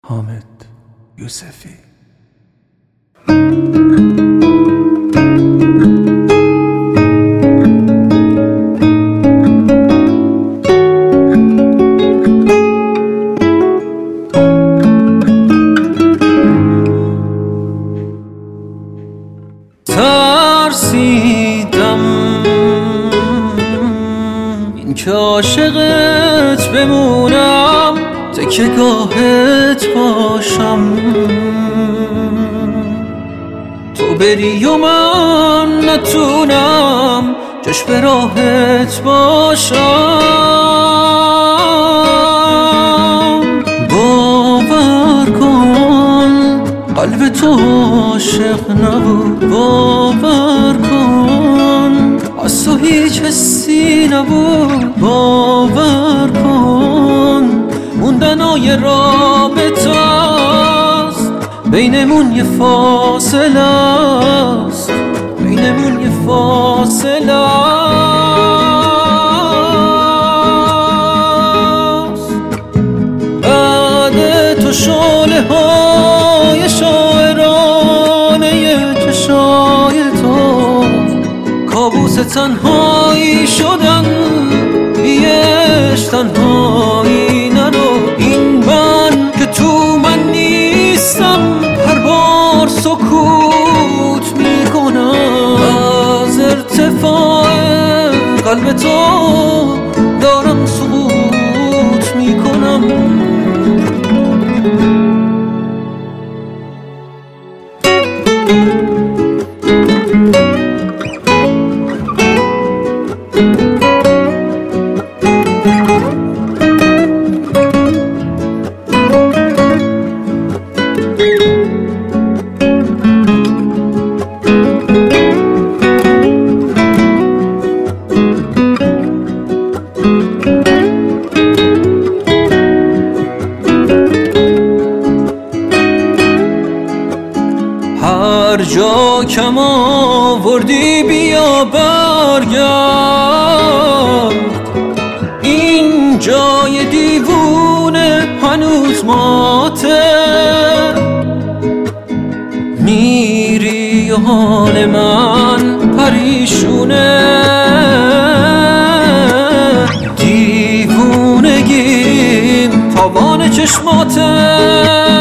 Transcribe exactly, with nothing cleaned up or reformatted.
حامد یوسفی. ترسیدم این که عاشقت بمونم، تکیه گاهت باشم، تو بری و من نتونم جاش به راهت باشم. باور کن قلب تو عاشق نبود، باور کن از تو هیچ حسی نبود، باور کن موندنای رابطه است، بینمون یه فاصله است، بینمون یه فاصله است. بعد تو شعله های شاعرانه چشای تو کابوس تنهایی شدن، بیش تنهایی نرو. این من که تو من نیستم، هر بار سکوت میکنم، از ارتفاع قلب تو دارم سقوط میکنم. هر جا کم آوردی بیا برگرد، این جای دیوونه هنوز ماته. میری و حال من پریشونه، دیوونگیم تاوان چشماته.